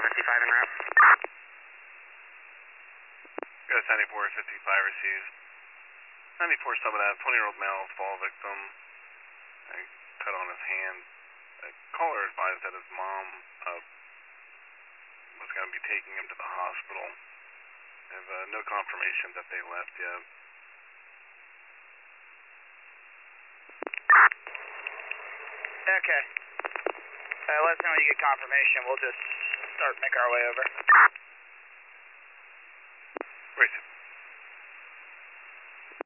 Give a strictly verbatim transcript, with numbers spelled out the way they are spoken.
fifty-five en route. Go ninety-four fifty-five received. ninety-four seven out, twenty-year-old male fall victim. A cut on his hand. A caller advised that his mom uh, was going to be taking him to the hospital. They have uh, no confirmation that they left yet. Okay. Uh, let us know when you get confirmation. We'll just start make our way over. Racing.